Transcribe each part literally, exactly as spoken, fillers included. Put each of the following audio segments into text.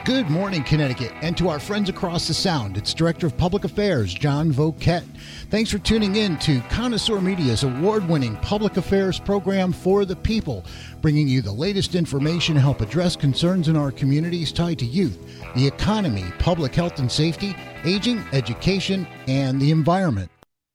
Good morning, Connecticut, and to our friends across the Sound, it's Director of Public Affairs, John Voket. Thanks for tuning in to Connoisseur Media's award-winning public affairs program for the people, bringing you the latest information to help address concerns in our communities tied to youth, the economy, public health and safety, aging, education, and the environment.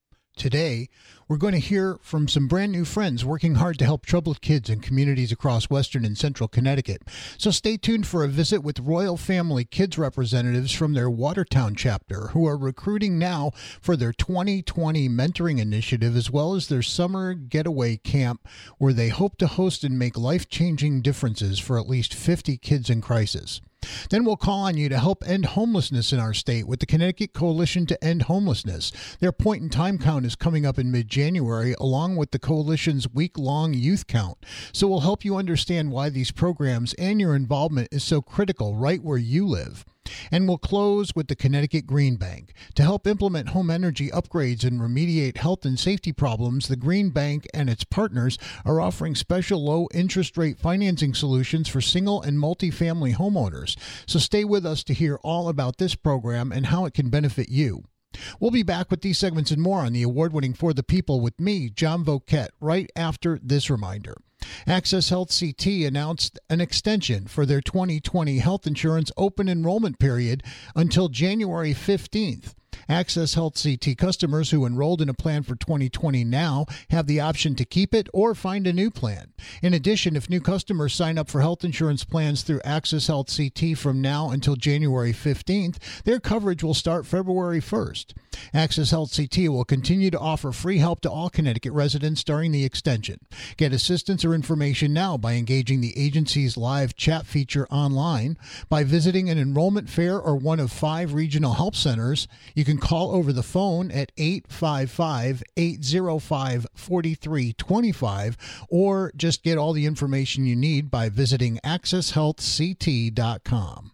Today, we're going to hear from some brand new friends working hard to help troubled kids in communities across Western and Central Connecticut. So stay tuned for a visit with Royal Family Kids representatives from their Watertown chapter, who are recruiting now for their twenty twenty mentoring initiative, as well as their summer getaway camp, where they hope to host and make life-changing differences for at least fifty kids in crisis. Then we'll call on you to help end homelessness in our state with the Connecticut Coalition to End Homelessness. Their point-in-time count is coming up in mid-January, along with the coalition's week-long youth count. So we'll help you understand why these programs and your involvement is so critical right where you live. And we'll close with the Connecticut Green Bank. To help implement home energy upgrades and remediate health and safety problems, the Green Bank and its partners are offering special low interest rate financing solutions for single and multifamily homeowners. So stay with us to hear all about this program and how it can benefit you. We'll be back with these segments and more on the award-winning For the People with me, John Voket, right after this reminder. Access Health C T announced an extension for their twenty twenty health insurance open enrollment period until January fifteenth. Access Health C T customers who enrolled in a plan for twenty twenty now have the option to keep it or find a new plan. In addition, if new customers sign up for health insurance plans through Access Health C T from now until January fifteenth, their coverage will start February first. Access Health C T will continue to offer free help to all Connecticut residents during the extension. Get assistance or information now by engaging the agency's live chat feature online, by visiting an enrollment fair or one of five regional help centers. You can call over the phone at eight five five, eight zero five, four three two five or just get all the information you need by visiting access health c t dot com.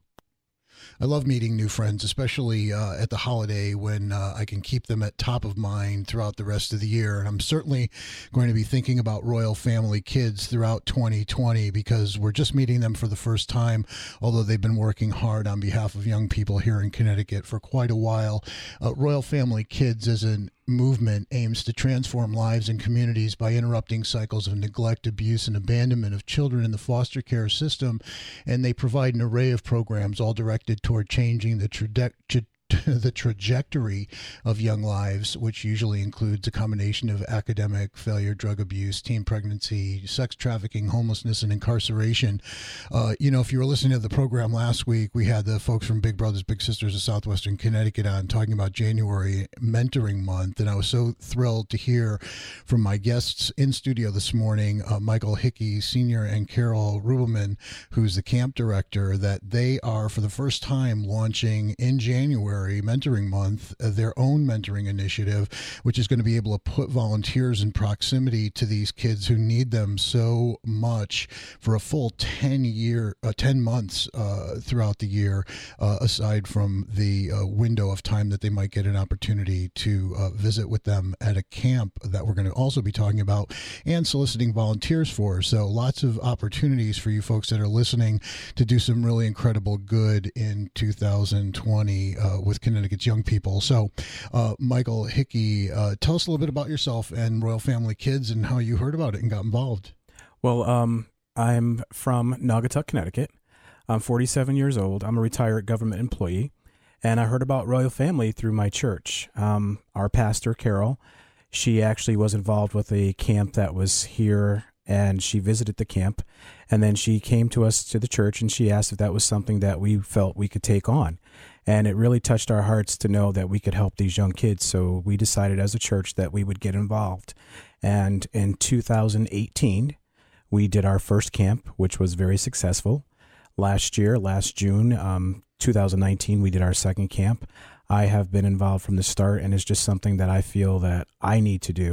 I love meeting new friends, especially uh, at the holiday when uh, I can keep them at top of mind throughout the rest of the year. And I'm certainly going to be thinking about Royal Family Kids throughout twenty twenty because we're just meeting them for the first time, although they've been working hard on behalf of young people here in Connecticut for quite a while. Uh, Royal Family Kids is an movement aims to transform lives and communities by interrupting cycles of neglect, abuse, and abandonment of children in the foster care system, and they provide an array of programs all directed toward changing the trajectory the trajectory of young lives, which usually includes a combination of academic failure, drug abuse, teen pregnancy, sex trafficking, homelessness, and incarceration. Uh, you know, if you were listening to the program last week, we had the folks from Big Brothers Big Sisters of Southwestern Connecticut on talking about January Mentoring Month, and I was so thrilled to hear from my guests in studio this morning, uh, Michael Hickey Senior and Carol Rubelman, who's the camp director, that they are for the first time launching in January Mentoring Month, uh, their own mentoring initiative, which is going to be able to put volunteers in proximity to these kids who need them so much for a full ten year, uh, ten months uh, throughout the year, uh, aside from the uh, window of time that they might get an opportunity to uh, visit with them at a camp that we're going to also be talking about and soliciting volunteers for. So lots of opportunities for you folks that are listening to do some really incredible good in two thousand twenty uh, with Connecticut's young people. So, uh, Michael Hickey, uh, tell us a little bit about yourself and Royal Family Kids and how you heard about it and got involved. Well, um, I'm from Naugatuck, Connecticut. I'm forty-seven years old. I'm a retired government employee, and I heard about Royal Family through my church. Um, our pastor, Carol, she actually was involved with a camp that was here, and she visited the camp, and then she came to us to the church, and she asked if that was something that we felt we could take on. And it really touched our hearts to know that we could help these young kids. So we decided as a church that we would get involved. And in two thousand eighteen, we did our first camp, which was very successful. Last year, last June, um, two thousand nineteen, we did our second camp. I have been involved from the start, and it's just something that I feel that I need to do.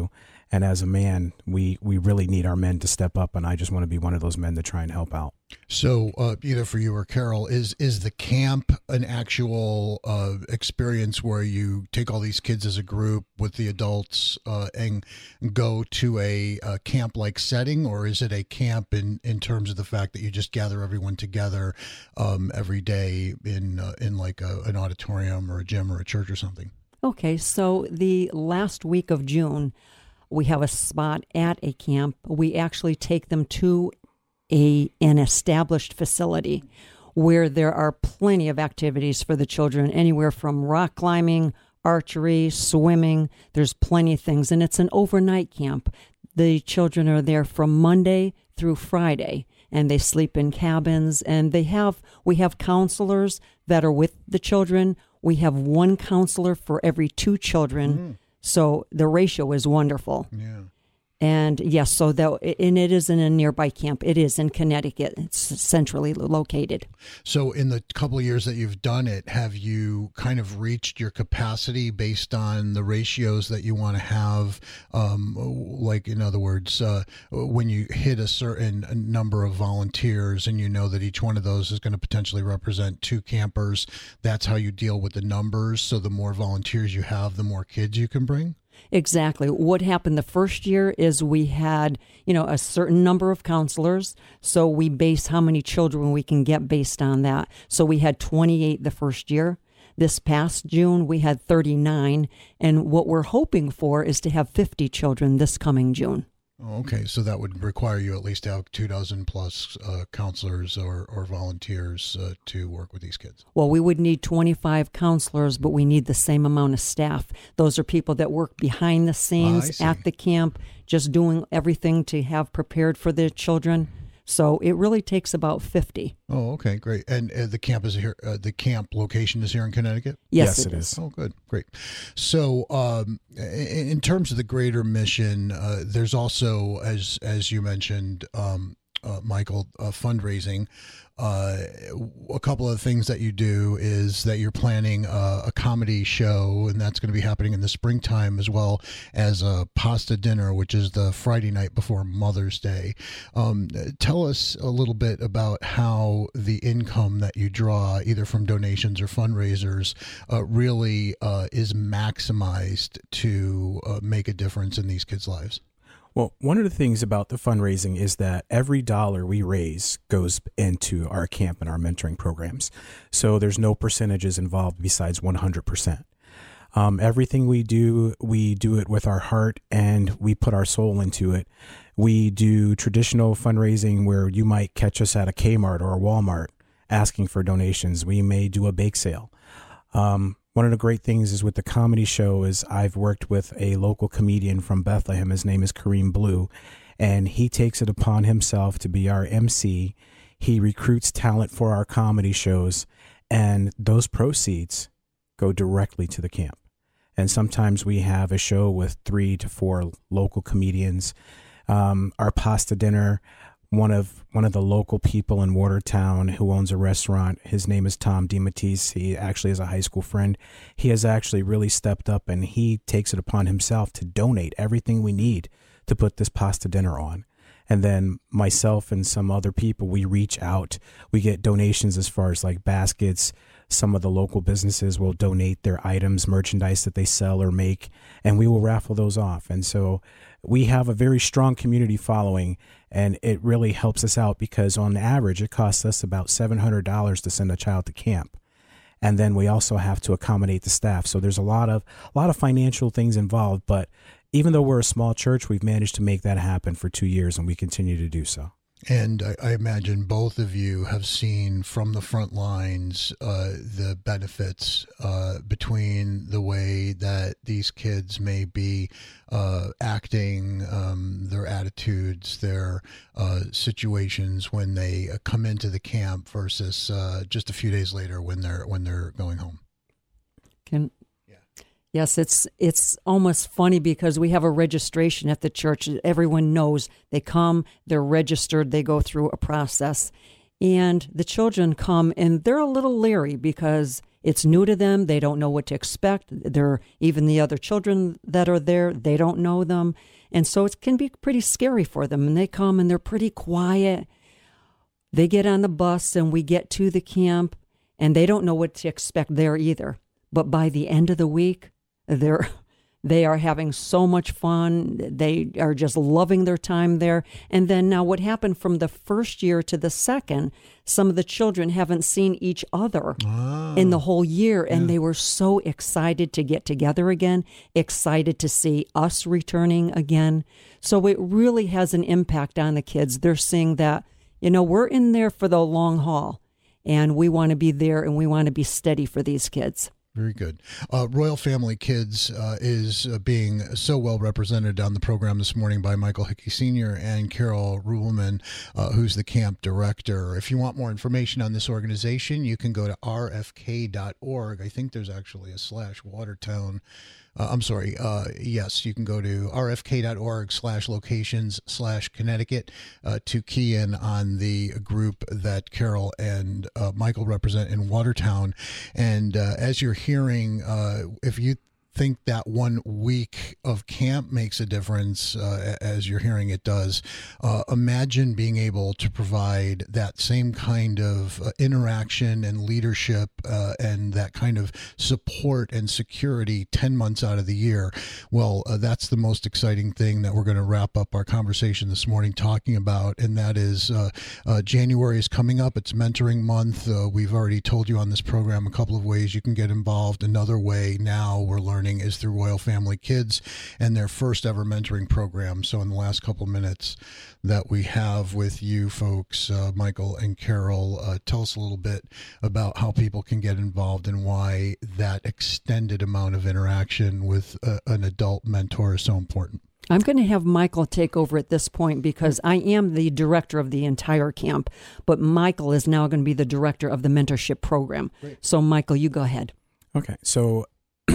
And as a man, we, we really need our men to step up, and I just want to be one of those men to try and help out. So uh, either for you or Carol, is is the camp an actual uh, experience where you take all these kids as a group with the adults uh, and go to a, a camp-like setting, or is it a camp in, in terms of the fact that you just gather everyone together um, every day in uh, in like a, an auditorium or a gym or a church or something? Okay, so the last week of June, we have a spot at a camp. We actually take them to a an established facility where there are plenty of activities for the children, anywhere from rock climbing, archery, swimming. There's plenty of things, and it's an overnight camp. The children are there from Monday through Friday, and they sleep in cabins, and they have we have counselors that are with the children. We have one counselor for every two children. Mm-hmm. So the ratio is wonderful. Yeah. And yes, so that, and it isn't a nearby camp. It is in Connecticut. It's centrally located. So in the couple of years that you've done it, have you kind of reached your capacity based on the ratios that you want to have? Um, like, in other words, uh, when you hit a certain number of volunteers and you know that each one of those is going to potentially represent two campers, that's how you deal with the numbers. So the more volunteers you have, the more kids you can bring? Exactly. What happened the first year is we had, you know, a certain number of counselors. So we base how many children we can get based on that. So we had twenty-eight the first year. This past June, we had thirty-nine. And what we're hoping for is to have fifty children this coming June. Okay, so that would require you at least to have two dozen plus uh, counselors or, or volunteers uh, to work with these kids. Well, we would need twenty-five counselors, but we need the same amount of staff. Those are people that work behind the scenes at the camp, just doing everything to have prepared for the children. So it really takes about fifty. Oh, okay, great. And uh, the camp is here. Uh, the camp location is here in Connecticut? Yes, yes it, it is. is. Oh, good, great. So, um, in, in terms of the greater mission, uh, there's also, as as you mentioned, um, uh, Michael, uh, fundraising. Uh, a couple of things that you do is that you're planning a, a comedy show, and that's going to be happening in the springtime, as well as a pasta dinner, which is the Friday night before Mother's Day. Um, tell us a little bit about how the income that you draw, either from donations or fundraisers, uh, really uh, is maximized to uh, make a difference in these kids' lives. Well, one of the things about the fundraising is that every dollar we raise goes into our camp and our mentoring programs. So there's no percentages involved besides one hundred percent. Um, everything we do, we do it with our heart and we put our soul into it. We do traditional fundraising where you might catch us at a Kmart or a Walmart asking for donations. We may do a bake sale. Um, One of the great things is with the comedy show is I've worked with a local comedian from Bethlehem. His name is Kareem Blue, and he takes it upon himself to be our M C. He recruits talent for our comedy shows, and those proceeds go directly to the camp. And sometimes we have a show with three to four local comedians. Um, our pasta dinner, one of one of the local people in Watertown who owns a restaurant, his name is Tom DeMatteis. He actually is a high school friend. He has actually really stepped up, and he takes it upon himself to donate everything we need to put this pasta dinner on. And then myself and some other people, we reach out. We get donations as far as like baskets. Some of the local businesses will donate their items, merchandise that they sell or make, and we will raffle those off. And so we have a very strong community following, and it really helps us out because on average, it costs us about seven hundred dollars to send a child to camp. And then we also have to accommodate the staff. So there's a lot of a lot of financial things involved. But even though we're a small church, we've managed to make that happen for two years, and we continue to do so. And I, I imagine both of you have seen from the front lines uh, the benefits uh, between the way that these kids may be uh, acting, um, their attitudes, their uh, situations when they uh, come into the camp versus uh, just a few days later when they're when they're going home. Can Yes, it's it's almost funny because we have a registration at the church. Everyone knows they come, they're registered, they go through a process. And the children come and they're a little leery because It's new to them. They don't know what to expect. They're, even the other children that are there, they don't know them. And so it can be pretty scary for them. And they come and they're pretty quiet. They get on the bus and we get to the camp and they don't know what to expect there either. But by the end of the week, they're they are having so much fun. They are just loving their time there. And then now what happened from the first year to the second, some of the children haven't seen each other oh, in the whole year. And yeah. they were so excited to get together again, excited to see us returning again. So it really has an impact on the kids. They're seeing that, you know, we're in there for the long haul and we want to be there and we want to be steady for these kids. Very good. Uh, Royal Family Kids uh, is uh, being so well represented on the program this morning by Michael Hickey Senior and Carol Ruhlman, uh, who's the camp director. If you want more information on this organization, you can go to r f k dot org. I think there's actually a slash Watertown. Uh, I'm sorry. Uh, yes, you can go to r f k dot org slash locations slash Connecticut uh, to key in on the group that Carol and uh, Michael represent in Watertown. And uh, as you're hearing, uh, if you think that one week of camp makes a difference, uh, as you're hearing it does, uh, imagine being able to provide that same kind of uh, interaction and leadership uh, and that kind of support and security ten months out of the year. Well, uh, that's the most exciting thing that we're going to wrap up our conversation this morning talking about, and that is uh, uh, January is coming up. It's mentoring month. Uh, we've already told you on this program a couple of ways you can get involved. Another way now we're learning is through Royal Family Kids and their first ever mentoring program. So in the last couple minutes that we have with you folks, uh, Michael and Carol, uh, tell us a little bit about how people can get involved and why that extended amount of interaction with uh, an adult mentor is so important. I'm going to have Michael take over at this point because I am the director of the entire camp, but Michael is now going to be the director of the mentorship program. Great. So Michael, you go ahead. Okay. So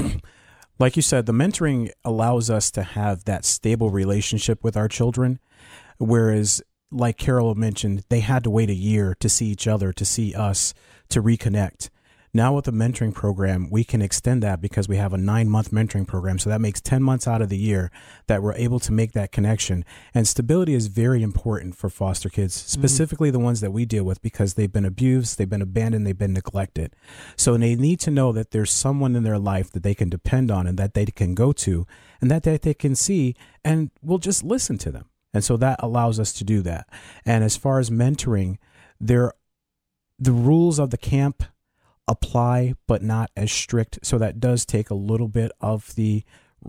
like you said, the mentoring allows us to have that stable relationship with our children, whereas, like Carol mentioned, they had to wait a year to see each other, to see us, to reconnect. Now with the mentoring program, we can extend that because we have a nine-month mentoring program. So that makes ten months out of the year that we're able to make that connection. And stability is very important for foster kids, specifically mm-hmm. the ones that we deal with, because they've been abused, they've been abandoned, they've been neglected. So they need to know that there's someone in their life that they can depend on and that they can go to and that, that they can see and will just listen to them. And so that allows us to do that. And as far as mentoring, there, the rules of the camp apply, but not as strict. So that does take a little bit of the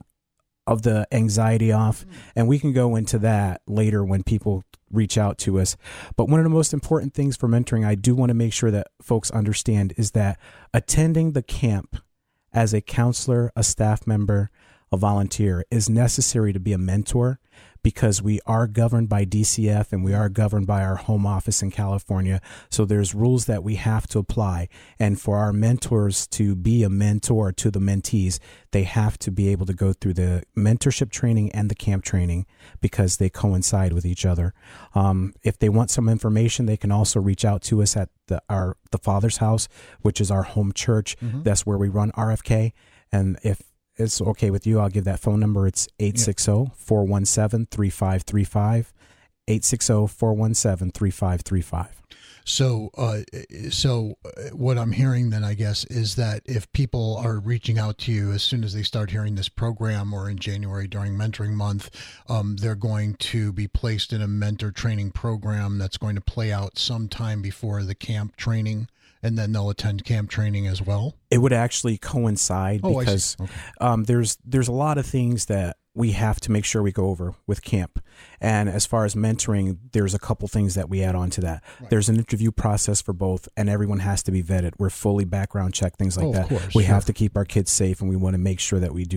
of the anxiety off. And we can go into that later when people reach out to us. But one of the most important things for mentoring, I do want to make sure that folks understand, is that attending the camp as a counselor, a staff member, a volunteer is necessary to be a mentor, because we are governed by D C F and we are governed by our home office in California. So there's rules that we have to apply. And for our mentors to be a mentor to the mentees, they have to be able to go through the mentorship training and the camp training because they coincide with each other. Um, if they want some information, they can also reach out to us at the, our, the Father's House, which is our home church. Mm-hmm. That's where we run R F K. And if it's okay with you, I'll give that phone number. It's eight six zero, four one seven, three five three five, eight six zero, four one seven, three five three five. So, uh, so what I'm hearing then, I guess, is that if people are reaching out to you as soon as they start hearing this program or in January during mentoring month, um, they're going to be placed in a mentor training program that's going to play out sometime before the camp training. And then they'll attend camp training as well? It would actually coincide oh, because okay. um, there's there's a lot of things that we have to make sure we go over with camp. And as far as mentoring, there's a couple things that we add on to that. Right. There's an interview process for both, and everyone has to be vetted. We're fully background checked, things like oh, that. Of course, we sure. have to keep our kids safe, and we want to make sure that we do that.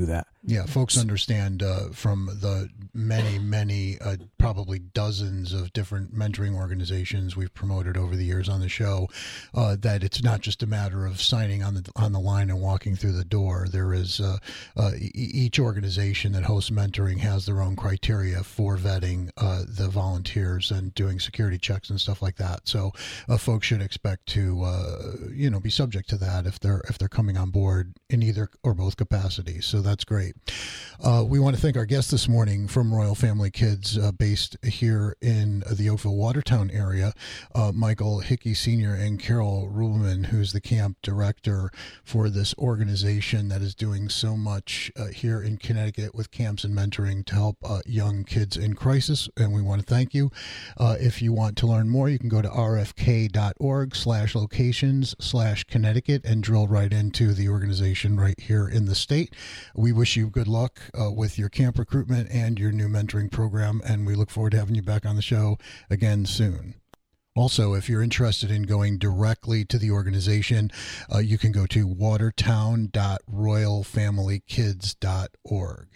Yeah, folks understand uh, from the many, many, uh, probably dozens of different mentoring organizations we've promoted over the years on the show, uh, that it's not just a matter of signing on the on the line and walking through the door. There is uh, uh, e- each organization that hosts mentoring has their own criteria for vetting uh, the volunteers and doing security checks and stuff like that. So uh, folks should expect to uh, you know be subject to that if they're if they're coming on board in either or both capacities. So that's great. Uh, we want to thank our guest this morning from Royal Family Kids, uh, based here in the Oakville Watertown area, uh, Michael Hickey Senior and Carol Rubelman, who's the camp director for this organization that is doing so much uh, here in Connecticut with camps and mentoring to help uh, young kids in crisis. And we want to thank you. Uh, if you want to learn more, you can go to rfk.org slash locations slash Connecticut and drill right into the organization right here in the state. We wish you good luck uh, with your camp recruitment and your new mentoring program, and we look forward to having you back on the show again soon. Also, if you're interested in going directly to the organization, uh, you can go to watertown dot royal family kids dot org.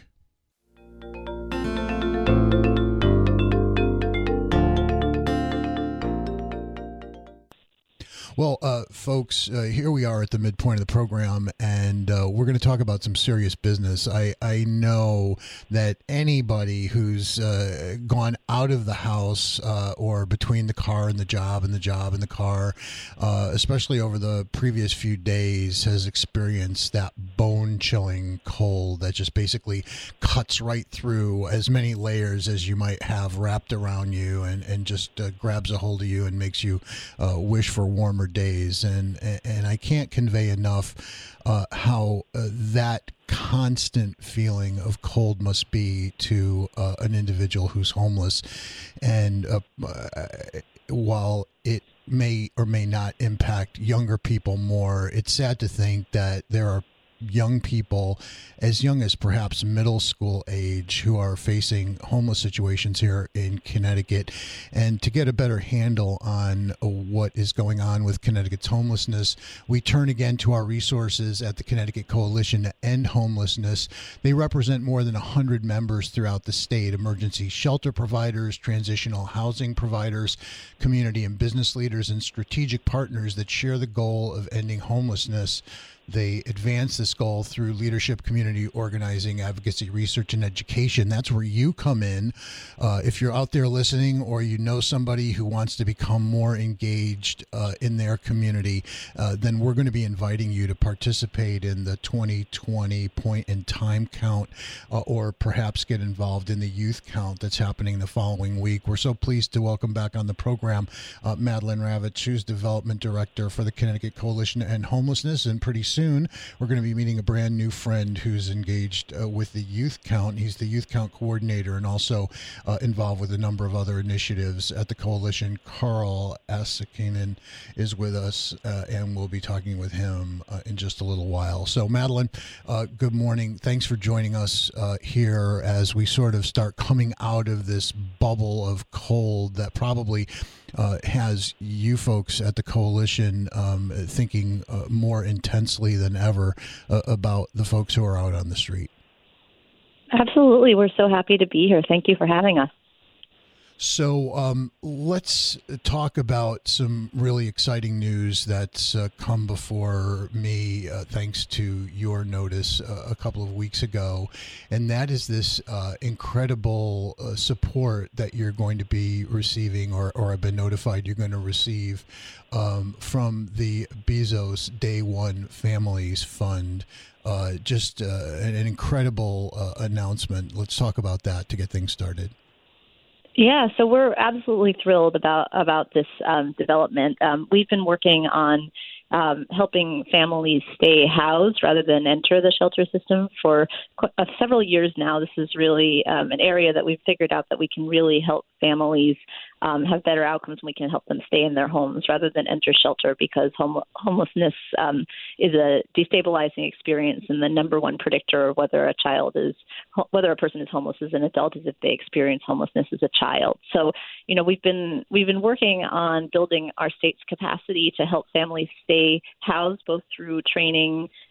Well, uh, folks, uh, here we are at the midpoint of the program, and uh, we're going to talk about some serious business. I, I know that anybody who's uh, gone out of the house uh, or between the car and the job and the job and the car, uh, especially over the previous few days, has experienced that bone-chilling cold that just basically cuts right through as many layers as you might have wrapped around you and, and just uh, grabs a hold of you and makes you uh, wish for warmer days. And and I can't convey enough uh, how uh, that constant feeling of cold must be to uh, an individual who's homeless. And uh, uh, while it may or may not impact younger people more, it's sad to think that there are young people as young as perhaps middle school age who are facing homeless situations here in Connecticut. And to get a better handle on what is going on with Connecticut's homelessness, we turn again to our resources at the Connecticut Coalition to End Homelessness. They represent more than one hundred members throughout the state: emergency shelter providers, transitional housing providers, community and business leaders, and strategic partners that share the goal of ending homelessness. They advance this goal through leadership, community organizing, advocacy, research, and education. That's where you come in. Uh, if you're out there listening, or you know somebody who wants to become more engaged uh, in their community, uh, then we're going to be inviting you to participate in the twenty twenty point in time count, uh, or perhaps get involved in the youth count that's happening the following week. We're so pleased to welcome back on the program uh, Madeline Ravitch, who's Development Director for the Connecticut Coalition to End Homelessness, and pretty soon Soon, we're going to be meeting a brand new friend who's engaged uh, with the Youth Count. He's the Youth Count coordinator and also uh, involved with a number of other initiatives at the coalition. Carl Asakinen is with us, uh, and we'll be talking with him uh, in just a little while. So, Madeline, uh, good morning. Thanks for joining us uh, here as we sort of start coming out of this bubble of cold that probably Uh, has you folks at the coalition um, thinking uh, more intensely than ever uh, about the folks who are out on the street. Absolutely. We're so happy to be here. Thank you for having us. So um, let's talk about some really exciting news that's uh, come before me uh, thanks to your notice uh, a couple of weeks ago, and that is this uh, incredible uh, support that you're going to be receiving, or, or have been notified you're going to receive um, from the Bezos Day One Families Fund. Uh, just uh, an, an incredible uh, announcement. Let's talk about that to get things started. Yeah, so we're absolutely thrilled about about this um, development. Um, we've been working on um, helping families stay housed rather than enter the shelter system for qu- uh, several years now. This is really um, an area that we've figured out that we can really help families um, have better outcomes, and we can help them stay in their homes rather than enter shelter, because home- homelessness um, is a destabilizing experience, and the number one predictor of whether a child is, whether a person is homeless as an adult is if they experience homelessness as a child. So, you know, we've been we've been working on building our state's capacity to help families stay housed, both through training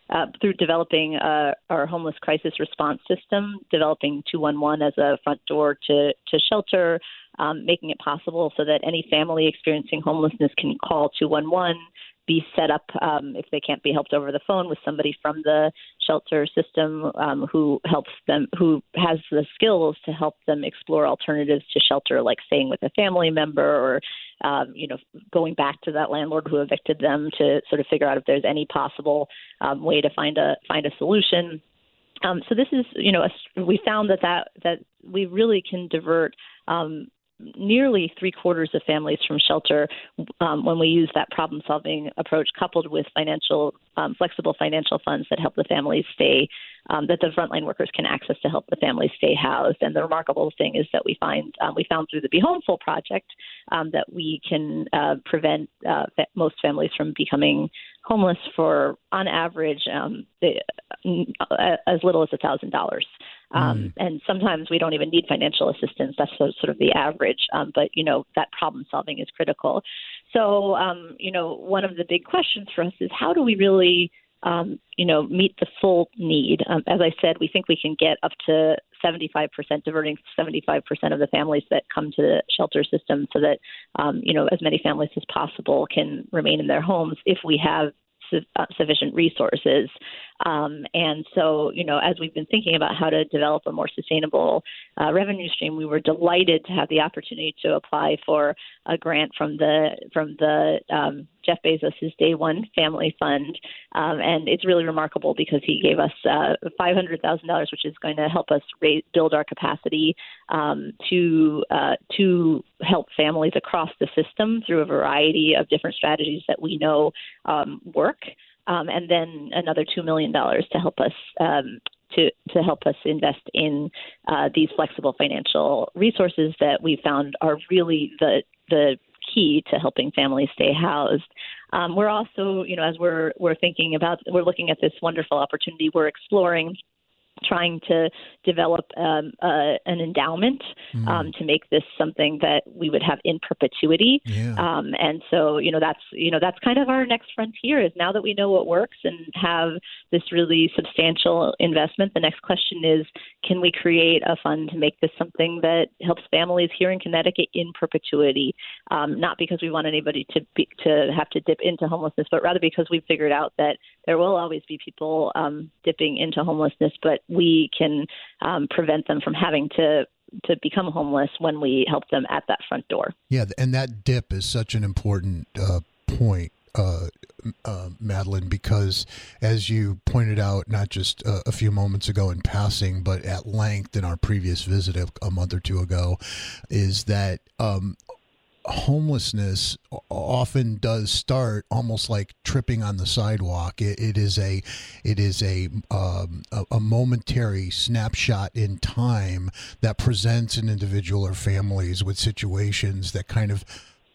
uh, through developing uh, our homeless crisis response system, developing two one one as a front door to, to shelter, um, making it possible so that any family experiencing homelessness can call two one one, be set up um, if they can't be helped over the phone with somebody from the shelter system um, who helps them, who has the skills to help them explore alternatives to shelter, like staying with a family member or, um, you know, going back to that landlord who evicted them to sort of figure out if there's any possible um, way to find a find a solution. Um, so this is, you know, a, we found that, that that we really can divert um, nearly three quarters of families from shelter um, when we use that problem-solving approach, coupled with financial, um, flexible financial funds that help the families stay, um, that the frontline workers can access to help the families stay housed. And the remarkable thing is that we find um, we found through the Be Homeful project um, that we can uh, prevent uh, most families from becoming homeless for, on average, um, the, uh, as little as a thousand dollars. Um, mm. And sometimes we don't even need financial assistance. That's sort of the average. Um, but, you know, that problem solving is critical. So, um, you know, one of the big questions for us is how do we really, um, you know, meet the full need? Um, as I said, we think we can get up to seventy-five percent, diverting seventy-five percent of the families that come to the shelter system so that, um, you know, as many families as possible can remain in their homes if we have Uh, sufficient resources. Um, and so, you know, as we've been thinking about how to develop a more sustainable uh, revenue stream, we were delighted to have the opportunity to apply for a grant from the from the um, Jeff Bezos' Day One Family Fund. Um, and it's really remarkable because he gave us uh, five hundred thousand dollars, which is going to help us raise, build our capacity um, to uh, to help families across the system through a variety of different strategies that we know um, work. Um, and then another two million dollars to help us um, to to help us invest in uh, these flexible financial resources that we found are really the the key to helping families stay housed. Um, we're also, you know, as we're we're thinking about, we're looking at this wonderful opportunity, we're exploring trying to develop um, uh, an endowment mm. um, to make this something that we would have in perpetuity. Yeah. Um, and so, you know, that's, you know, that's kind of our next frontier is now that we know what works and have this really substantial investment, the next question is, can we create a fund to make this something that helps families here in Connecticut in perpetuity? Um, not because we want anybody to be, to have to dip into homelessness, but rather because we've figured out that there will always be people um, dipping into homelessness, but we can um, prevent them from having to to become homeless when we help them at that front door. Yeah, and that dip is such an important uh, point, uh, uh, Madeline, because as you pointed out, not just uh, a few moments ago in passing, but at length in our previous visit a, a month or two ago, is that um, homelessness often does start almost like tripping on the sidewalk. It, it is a, it is a, um, a a momentary snapshot in time that presents an individual or families with situations that kind of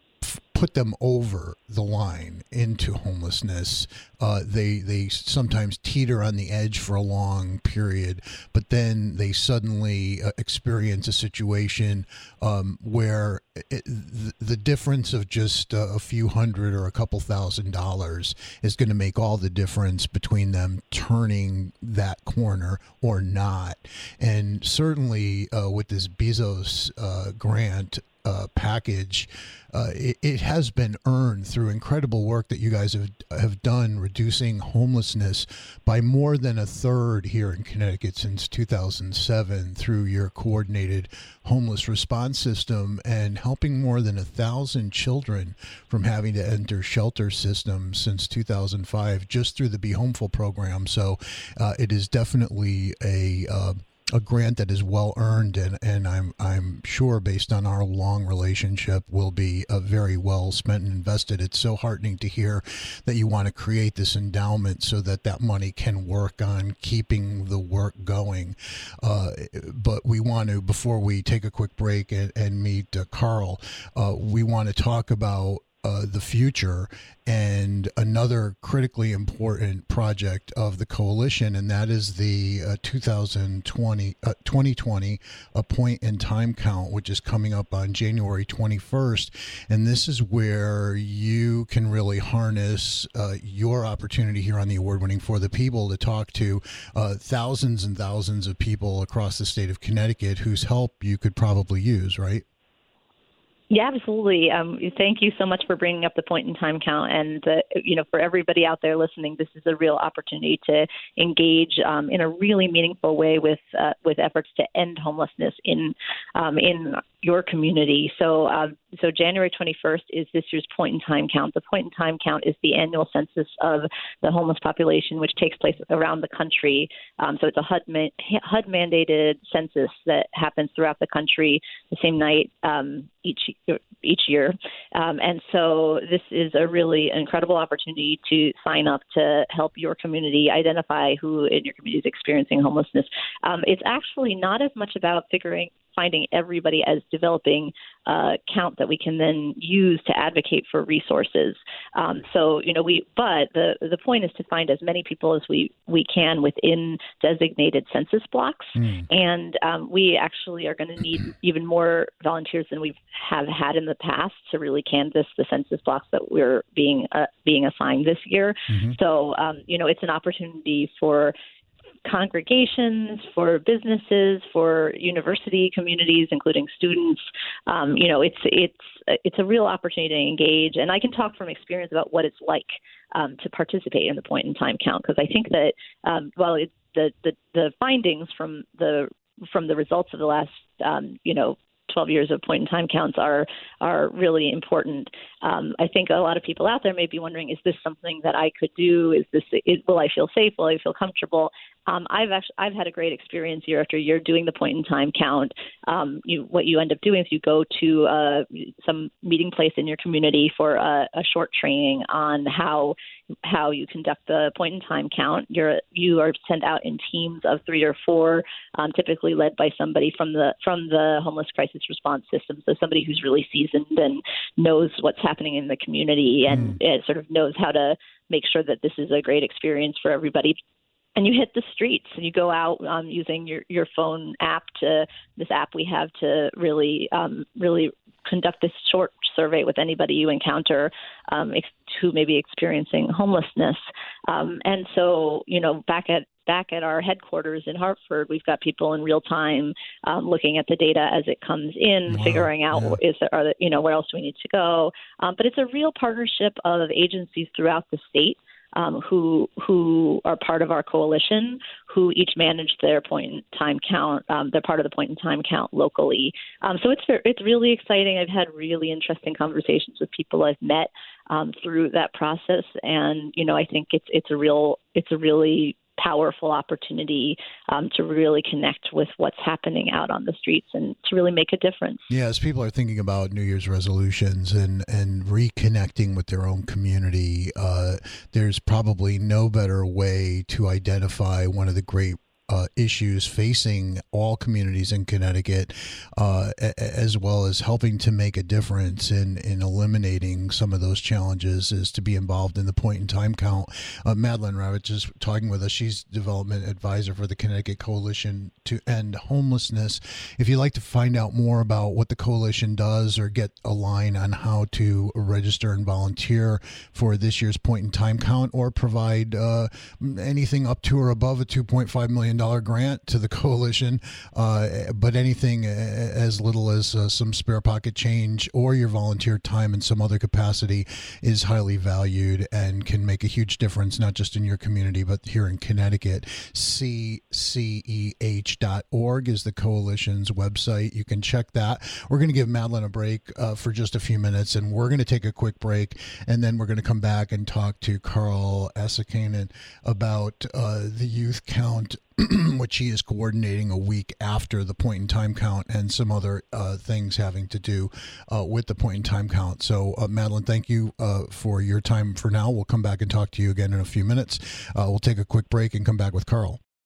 put them over the line into homelessness. Uh, they they sometimes teeter on the edge for a long period, but then they suddenly uh, experience a situation um, where it, the, the difference of just uh, a few hundred or a couple thousand dollars is going to make all the difference between them turning that corner or not. And certainly uh, with this Bezos uh, grant Uh, package, uh, it, it has been earned through incredible work that you guys have have done, reducing homelessness by more than a third here in Connecticut since two thousand seven through your coordinated homeless response system, and helping more than a thousand children from having to enter shelter systems since two thousand five just through the Be Homeful program. So uh, it is definitely a uh, a grant that is well earned, and, and I'm I'm sure based on our long relationship will be a very well spent and invested. It's so heartening to hear that you want to create this endowment so that that money can work on keeping the work going. Uh, but we want to, before we take a quick break and, and meet uh, Carl, uh, we want to talk about uh, the future and another critically important project of the coalition, and that is the uh, two thousand twenty, uh, twenty twenty a point in time count, which is coming up on January twenty-first. And this is where you can really harness uh, your opportunity here on the award-winning For the People to talk to uh, thousands and thousands of people across the state of Connecticut whose help you could probably use, right? Yeah, absolutely. Um, thank you so much for bringing up the point in time count. And, uh, you know, for everybody out there listening, this is a real opportunity to engage um, in a really meaningful way with uh, with efforts to end homelessness in um, in your community. So um, so January twenty-first is this year's point in time count. The point in time count is the annual census of the homeless population, which takes place around the country. Um, so it's a H U D, H U D mandated census that happens throughout the country the same night um, each each year. Um, and so this is a really incredible opportunity to sign up to help your community identify who in your community is experiencing homelessness. Um, it's actually not as much about figuring finding everybody as developing a count that we can then use to advocate for resources. Um, so, you know, we, but the the point is to find as many people as we, we can within designated census blocks. Mm. And um, we actually are going to need even more volunteers than we have had in the past to really canvass the census blocks that we're being, uh, being assigned this year. Mm-hmm. So, um, you know, it's an opportunity for congregations, for businesses, for university communities, including students. Um, you know, it's it's it's a real opportunity to engage. And I can talk from experience about what it's like um, to participate in the point in time count, because I think that um, while it, the, the the findings from the from the results of the last um, you know twelve years of point in time counts are are really important. Um, I think a lot of people out there may be wondering, is this something that I could do? Is this, is, will I feel safe? Will I feel comfortable? Um, I've actually, I've had a great experience year after year doing the point in time count. Um, you, what you end up doing is you go to uh, some meeting place in your community for a, a short training on how how you conduct the point in time count. You're you are sent out in teams of three or four, um, typically led by somebody from the from the homeless crisis response system, so somebody who's really seasoned and knows what's happening in the community and mm. uh, sort of knows how to make sure that this is a great experience for everybody. And you hit the streets and you go out um, using your, your phone app to this app we have to really, um, really conduct this short survey with anybody you encounter um, ex- who may be experiencing homelessness. Um, and so, you know, back at back at our headquarters in Hartford, we've got people in real time um, looking at the data as it comes in, wow. figuring out yeah. is there, are there, you know, where else do we need to go. Um, but it's a real partnership of agencies throughout the state. Um, who who are part of our coalition, who each manage their point in time count. Um, they're part of the point in time count locally. Um, so it's it's really exciting. I've had really interesting conversations with people I've met um, through that process, and you know I think it's it's a real it's a really powerful opportunity um, to really connect with what's happening out on the streets and to really make a difference. Yeah, as people are thinking about New Year's resolutions and, and reconnecting with their own community, uh, there's probably no better way to identify one of the great Uh, issues facing all communities in Connecticut, uh, a- as well as helping to make a difference in, in eliminating some of those challenges, is to be involved in the point in time count. Uh, Madeline Ravitch is talking with us. She's development advisor for the Connecticut Coalition to End Homelessness. If you'd like to find out more about what the coalition does or get a line on how to register and volunteer for this year's point in time count, or provide uh, anything up to or above a two point five million dollars grant to the coalition, uh, but anything as little as uh, some spare pocket change or your volunteer time in some other capacity is highly valued and can make a huge difference, not just in your community, but here in Connecticut. C C E H dot org is the coalition's website. You can check that. We're going to give Madeline a break uh, for just a few minutes, and we're going to take a quick break, and then we're going to come back and talk to Carl Essekanen about uh, the youth count, which he is coordinating a week after the point in time count, and some other uh, things having to do uh, with the point in time count. So, uh, Madeline, thank you uh, for your time for now. We'll come back and talk to you again in a few minutes. Uh, we'll take a quick break and come back with Carl.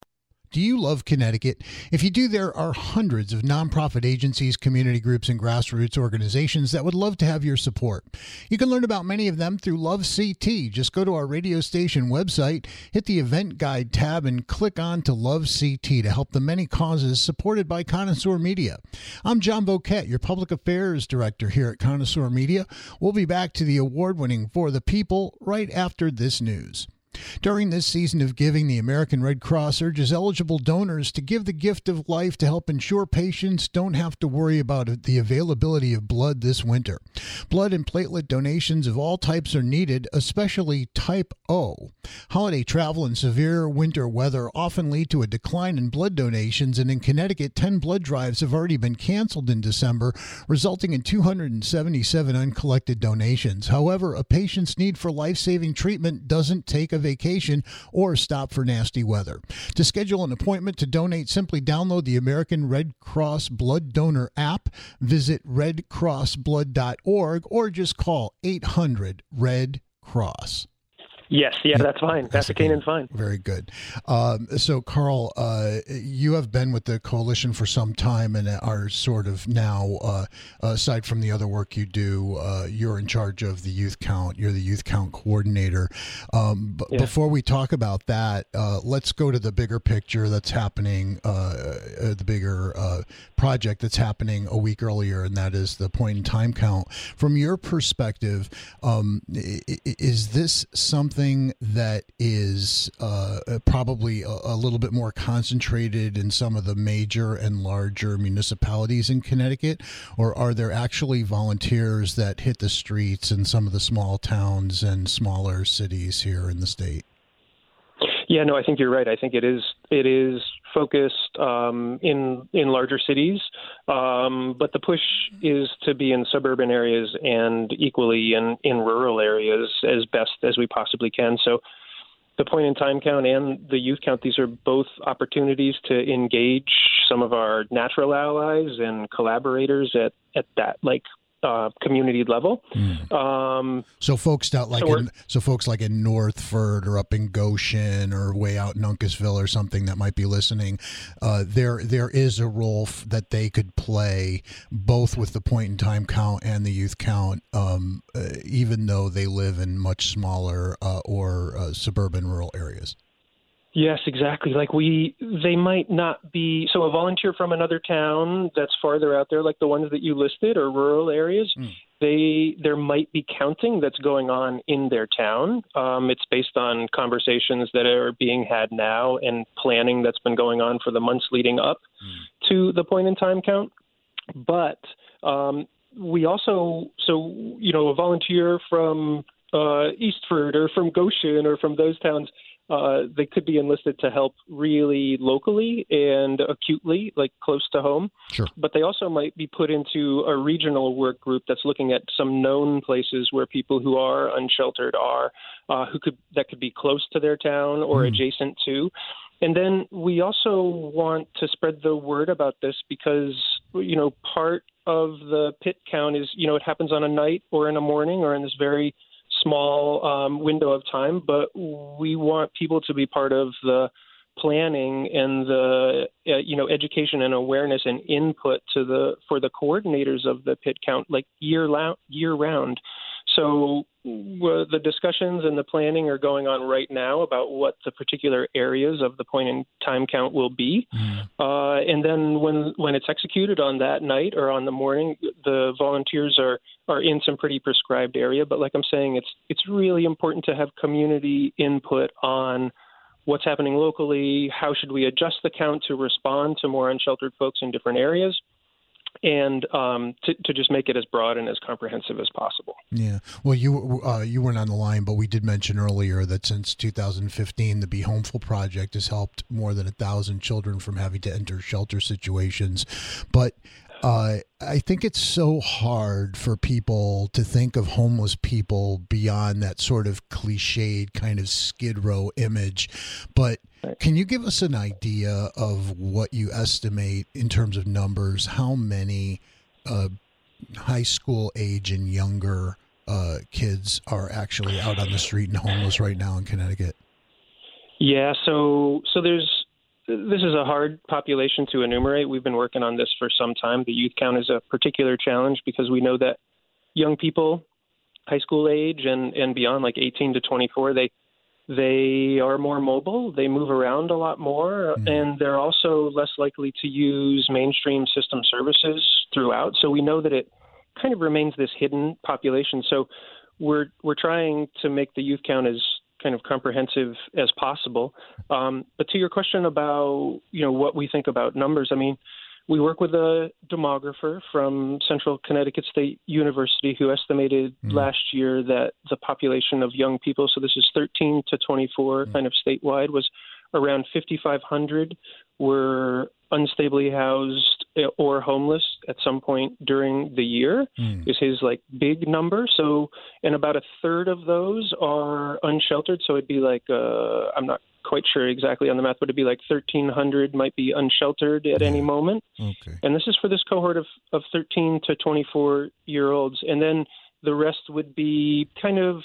Do you love Connecticut? If you do, there are hundreds of nonprofit agencies, community groups, and grassroots organizations that would love to have your support. You can learn about many of them through Love C T. Just go to our radio station website, hit the event guide tab, and click on to Love C T to help the many causes supported by Connoisseur Media. I'm John Voquette, your public affairs director here at Connoisseur Media. We'll be back to the award-winning For the People right after this news. During this season of giving, the American Red Cross urges eligible donors to give the gift of life to help ensure patients don't have to worry about the availability of blood this winter. Blood and platelet donations of all types are needed, especially type O. Holiday travel and severe winter weather often lead to a decline in blood donations, and in Connecticut, ten blood drives have already been canceled in December, resulting in two hundred seventy-seven uncollected donations. However, a patient's need for life-saving treatment doesn't take a vacation or stop for nasty weather. To schedule an appointment to donate, simply download the American Red Cross Blood Donor app, visit red cross blood dot org, or just call eight hundred red cross. Yes, yeah, that's fine. That's Cannon's fine. Very good. Um, so, Carl, uh, you have been with the coalition for some time and are sort of now, uh, aside from the other work you do, uh, you're in charge of the youth count. You're the youth count coordinator. Um, but yeah. Before we talk about that, uh, let's go to the bigger picture that's happening, uh, uh, the bigger uh, project that's happening a week earlier, and that is the point in time count. From your perspective, um, is this something that is uh, probably a, a little bit more concentrated in some of the major and larger municipalities in Connecticut, or are there actually volunteers that hit the streets in some of the small towns and smaller cities here in the state? Yeah, no, I think you're right. I think it is it is focused um, in in larger cities, um, but the push is to be in suburban areas and equally in, in rural areas as best as we possibly can. So the point in time count and the youth count, these are both opportunities to engage some of our natural allies and collaborators at, at that like Uh, community level. Mm. Um, so folks out like so, in, so folks like in Northford or up in Goshen or way out in Uncasville or something that might be listening, uh, there there is a role f- that they could play both with the point in time count and the youth count, um, uh, even though they live in much smaller uh, or uh, suburban rural areas. Yes, exactly. Like we, they might not be, so a volunteer from another town that's farther out there, like the ones that you listed, or rural areas, mm. they, there might be counting that's going on in their town. Um, it's based on conversations that are being had now and planning that's been going on for the months leading up mm. to the point in time count. But um, we also, so, you know, a volunteer from uh, Eastford or from Goshen or from those towns, Uh, they could be enlisted to help really locally and acutely, like close to home. Sure. But they also might be put into a regional work group that's looking at some known places where people who are unsheltered are, uh, who could that could be close to their town or mm. adjacent to. And then we also want to spread the word about this because, you know, part of the pit count is, you know, it happens on a night or in a morning or in this very small um, window of time, but we want people to be part of the planning and the uh, you know education and awareness and input to the for the coordinators of the pit count like year la- year round. So uh, the discussions and the planning are going on right now about what the particular areas of the point in time count will be. Mm. Uh, and then when when it's executed on that night or on the morning, the volunteers are, are in some pretty prescribed area. But like I'm saying, it's it's really important to have community input on what's happening locally, how should we adjust the count to respond to more unsheltered folks in different areas, and um, to, to just make it as broad and as comprehensive as possible. Yeah. Well, you uh, you weren't on the line, but we did mention earlier that since two thousand fifteen, the Be Homeful Project has helped more than a thousand children from having to enter shelter situations. But uh, I think it's so hard for people to think of homeless people beyond that sort of cliched kind of Skid Row image. But can you give us an idea of what you estimate in terms of numbers, how many uh, high school age and younger uh, kids are actually out on the street and homeless right now in Connecticut? Yeah, so so there's this is a hard population to enumerate. We've been working on this for some time. The youth count is a particular challenge because we know that young people, high school age and, and beyond, like eighteen to twenty-four, they they are more mobile. They move around a lot more, mm. and they're also less likely to use mainstream system services throughout. So we know that it kind of remains this hidden population. So we're we're trying to make the youth count as kind of comprehensive as possible. Um, but to your question about, you know, what we think about numbers, I mean, we work with a demographer from Central Connecticut State University who estimated mm. last year that the population of young people, so this is thirteen to twenty-four mm. kind of statewide, was around fifty-five hundred were unstably housed or homeless at some point during the year mm. is his like big number. So, and about a third of those are unsheltered. So it'd be like, uh, I'm not quite sure exactly on the math, but it'd be like thirteen hundred might be unsheltered at yeah. any moment. Okay. And this is for this cohort of, of thirteen to twenty-four year olds. And then the rest would be kind of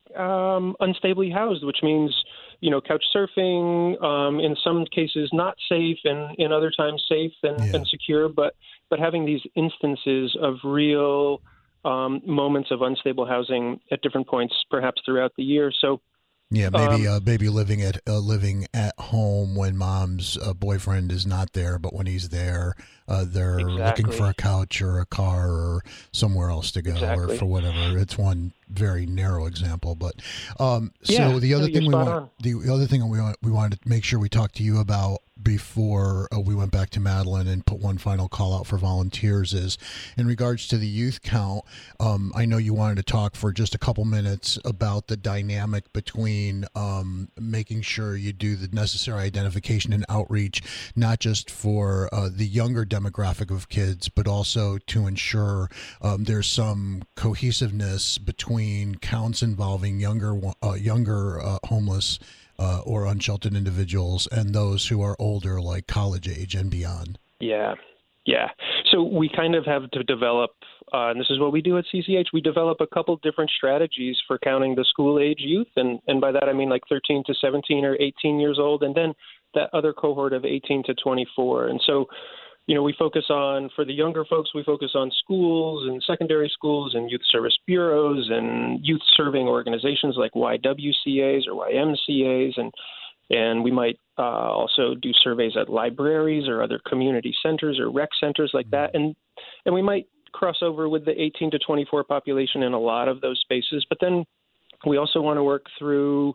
um, unstably housed, which means, you know, couch surfing, um, in some cases not safe, and in other times safe and, yeah. and secure, but but having these instances of real um, moments of unstable housing at different points, perhaps throughout the year. So, yeah, maybe um, uh, maybe living at uh, living at home when mom's uh, boyfriend is not there, but when he's there, uh, they're exactly. looking for a couch or a car or somewhere else to go, exactly. or for whatever. It's one very narrow example, but um, so yeah, the other no, thing we want, on. the other thing we want, we wanted to make sure we talked to you about before uh, we went back to Madeline and put one final call out for volunteers is in regards to the youth count. Um, I know you wanted to talk for just a couple minutes about the dynamic between um, making sure you do the necessary identification and outreach, not just for uh, the younger demographic of kids, but also to ensure um, there's some cohesiveness between counts involving younger, uh, younger uh, homeless Uh, or unsheltered individuals and those who are older, like college age and beyond. Yeah, yeah. So we kind of have to develop, uh, and this is what we do at C C H, we develop a couple different strategies for counting the school-age youth, and, and by that I mean like thirteen to seventeen or eighteen years old, and then that other cohort of eighteen to twenty-four. And so, you know, we focus on, for the younger folks, we focus on schools and secondary schools and youth service bureaus and youth serving organizations like Y W C As or Y M C As. And and we might uh, also do surveys at libraries or other community centers or rec centers like that. And and we might cross over with the eighteen to twenty-four population in a lot of those spaces. But then we also want to work through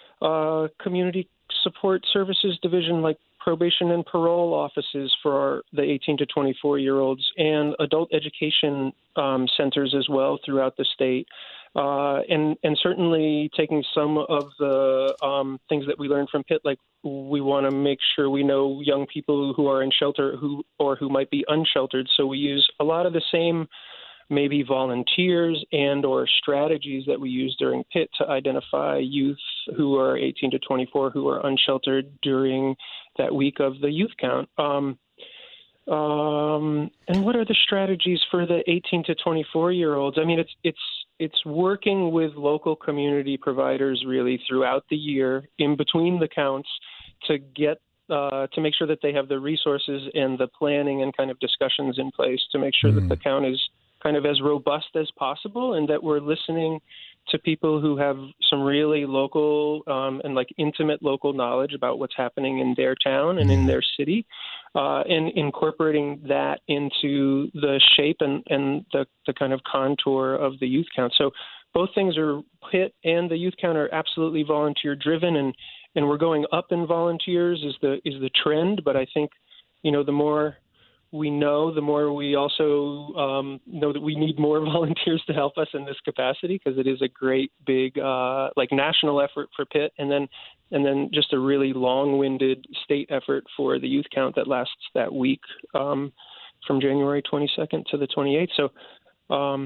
uh, community support services division like probation and parole offices for our, the eighteen to twenty-four year olds, and adult education um, centers as well throughout the state. Uh, and, and certainly taking some of the um, things that we learned from Pitt, like we want to make sure we know young people who are in shelter who or who might be unsheltered. So we use a lot of the same maybe volunteers and or strategies that we use during Pitt to identify youth who are eighteen to twenty-four who are unsheltered during that week of the youth count. Um, um, and what are the strategies for the eighteen to twenty-four year olds? I mean, it's it's it's working with local community providers really throughout the year in between the counts to get uh, to make sure that they have the resources and the planning and kind of discussions in place to make sure mm. that the count is kind of as robust as possible, and that we're listening to people who have some really local um, and like intimate local knowledge about what's happening in their town and in their city, uh, and incorporating that into the shape and, and the, the kind of contour of the youth count. So both things are, Pitt and the youth count, are absolutely volunteer driven, and, and we're going up in volunteers is the, is the trend. But I think, you know, the more we know, the more we also um, know that we need more volunteers to help us in this capacity, because it is a great big uh, like national effort for Pitt, and then and then just a really long-winded state effort for the youth count that lasts that week um, from January twenty-second to the twenty-eighth. So um,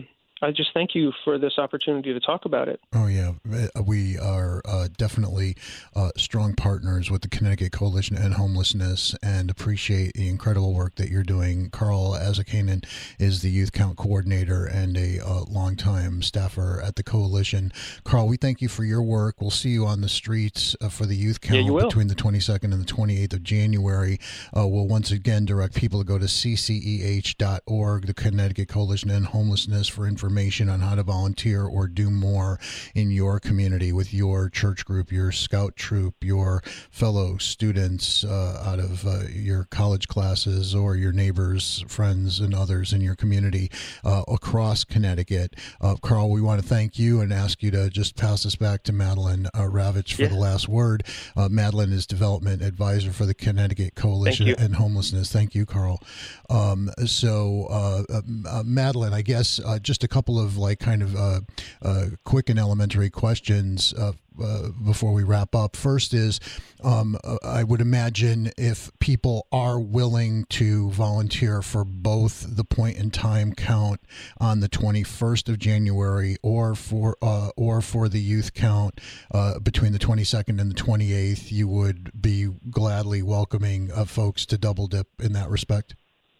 I just thank you for this opportunity to talk about it. Oh, yeah. We are uh, definitely uh, strong partners with the Connecticut Coalition to End Homelessness and appreciate the incredible work that you're doing. Carl Azakanen is the Youth Count Coordinator and a uh, longtime staffer at the Coalition. Carl, we thank you for your work. We'll see you on the streets uh, for the Youth Count yeah, you will. between the twenty-second and the twenty-eighth of January. Uh, we'll once again direct people to go to C C E H dot org, the Connecticut Coalition to End Homelessness, for information on how to volunteer or do more in your community with your church group, your scout troop, your fellow students uh, out of uh, your college classes, or your neighbors, friends, and others in your community uh, across Connecticut. Uh, Carl, we want to thank you and ask you to just pass us back to Madeline uh, Ravitch for yeah. the last word. Uh, Madeline is Development Advisor for the Connecticut Coalition to End Homelessness. Thank you, Carl. Um, so, uh, uh, Madeline, I guess uh, just a couple of like kind of uh, uh, quick and elementary questions uh, uh, before we wrap up. First is, um, I would imagine if people are willing to volunteer for both the point in time count on the twenty-first of January or for uh, or for the youth count uh, between the twenty-second and the twenty-eighth, you would be gladly welcoming uh, folks to double dip in that respect?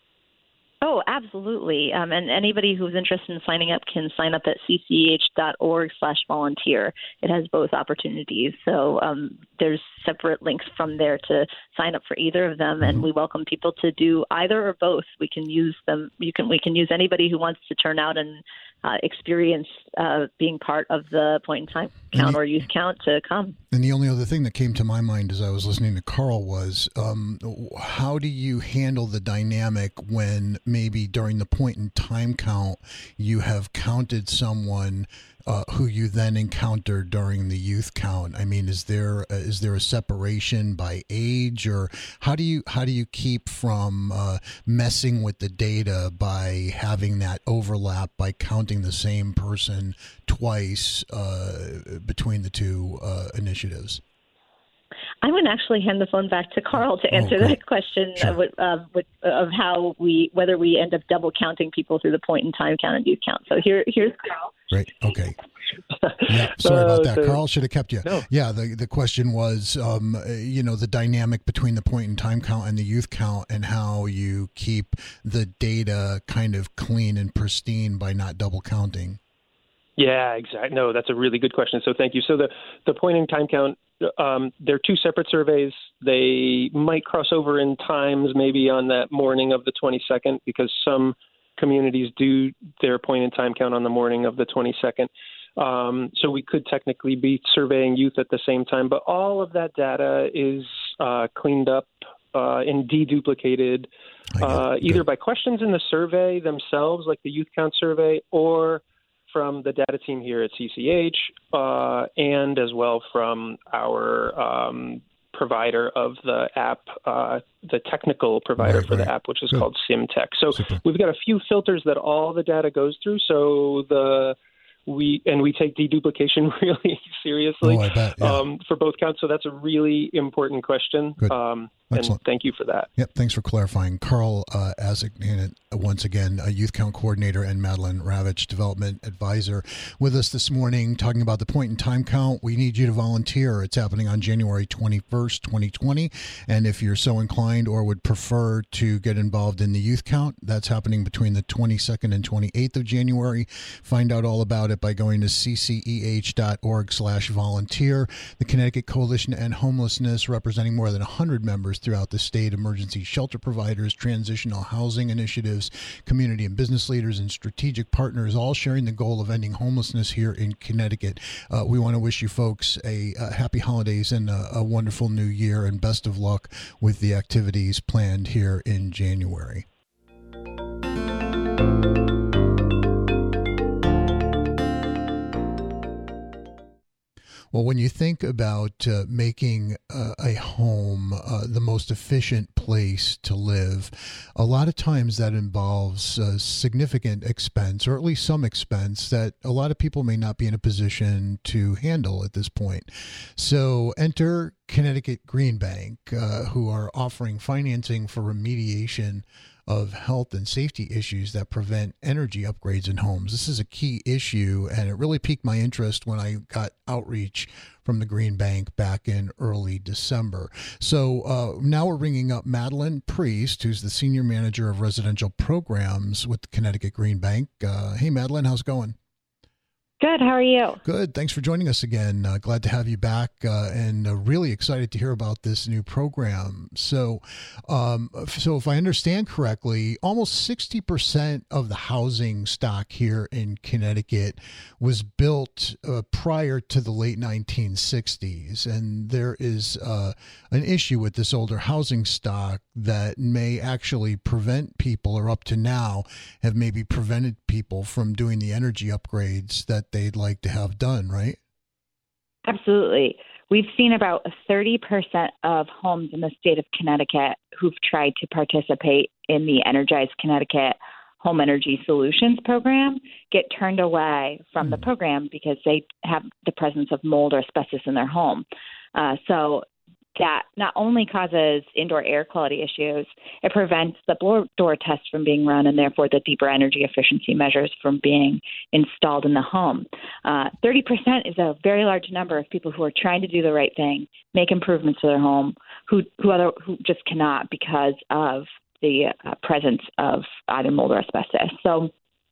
Oh, absolutely. Um, and anybody who's interested in signing up can sign up at C C E H dot org slash volunteer. It has both opportunities. So um, there's separate links from there to sign up for either of them. And we welcome people to do either or both. We can use them. You can, we can use anybody who wants to turn out and uh, experience uh, being part of the point in time count or youth count to come. And the only other thing that came to my mind as I was listening to Carl was, um, how do you handle the dynamic when maybe during the point in time count you have counted someone uh, who you then encountered during the youth count? I mean, is there uh, is there a separation by age, or how do you how do you keep from uh, messing with the data by having that overlap by counting the same person twice uh, between the two uh, initiatives? I'm going to actually hand the phone back to Carl to answer oh, that question sure. of, uh, with, of how we, whether we end up double counting people through the point in time count and youth count. So here, here's Carl. Great. Okay. Yeah. Sorry about that. Uh, Carl should have kept you. No. Yeah. The the question was, um, you know, the dynamic between the point in time count and the youth count, and how you keep the data kind of clean and pristine by not double counting. Yeah, exactly. No, that's a really good question. So thank you. So the, the point in time count, um, they're two separate surveys. They might cross over in times, maybe on that morning of the twenty-second, because some communities do their point in time count on the morning of the twenty-second. Um, so we could technically be surveying youth at the same time, but all of that data is uh, cleaned up uh, and deduplicated uh, either by questions in the survey themselves, like the youth count survey, or from the data team here at C C H, uh, and as well from our um, provider of the app, uh, the technical provider right, for right. the app, which is Good. called SimTech. So Super. We've got a few filters that all the data goes through. So the we and we take deduplication really seriously Oh, I bet, yeah. um, for both counts. So that's a really important question. Good. Um, and Excellent. thank you for that. Yep. Thanks for clarifying. Carl uh, Azakanen, once again, a Youth Count Coordinator, and Madeline Ravitch, Development Advisor, with us this morning talking about the point in time count. We need you to volunteer. It's happening on January twenty-first, twenty twenty. And if you're so inclined or would prefer to get involved in the youth count, that's happening between the twenty-second and twenty-eighth of January. Find out all about it by going to C C E H dot org slash volunteer. The Connecticut Coalition to End Homelessness, representing more than one hundred members throughout the state, emergency shelter providers, transitional housing initiatives, community and business leaders, and strategic partners, all sharing the goal of ending homelessness here in Connecticut. Uh, we want to wish you folks a, a happy holidays and a, a wonderful new year, and best of luck with the activities planned here in January. Well, when you think about uh, making uh, a home uh, the most efficient place to live, a lot of times that involves uh, significant expense, or at least some expense that a lot of people may not be in a position to handle at this point. So enter Connecticut Green Bank, uh, who are offering financing for remediation of health and safety issues that prevent energy upgrades in homes. This is a key issue, and it really piqued my interest when I got outreach from the Green Bank back in early December. So uh, now we're ringing up Madeline Priest, who's the Senior Manager of Residential Programs with the Connecticut Green Bank. Uh, hey, Madeline, how's it going? Good. How are you? Good. Thanks for joining us again. Uh, glad to have you back, uh, and uh, really excited to hear about this new program. So, um, so if I understand correctly, almost sixty percent of the housing stock here in Connecticut was built uh, prior to the late nineteen sixties, and there is uh, an issue with this older housing stock that may actually prevent people, or up to now have maybe prevented people from doing the energy upgrades that they'd like to have done, right? Absolutely. We've seen about thirty percent of homes in the state of Connecticut who've tried to participate in the Energize Connecticut Home Energy Solutions program get turned away from mm. the program because they have the presence of mold or asbestos in their home. Uh, so that not only causes indoor air quality issues, it prevents the blower door test from being run and therefore the deeper energy efficiency measures from being installed in the home. Uh, thirty percent is a very large number of people who are trying to do the right thing, make improvements to their home, who who, other, who just cannot because of the uh, presence of either mold or asbestos. So,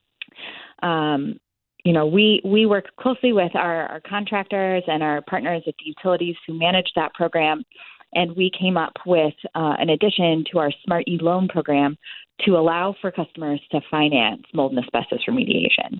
um, You know, we, we work closely with our, our contractors and our partners at the utilities who manage that program, and we came up with uh, an addition to our Smart E-Loan program to allow for customers to finance mold and asbestos remediation.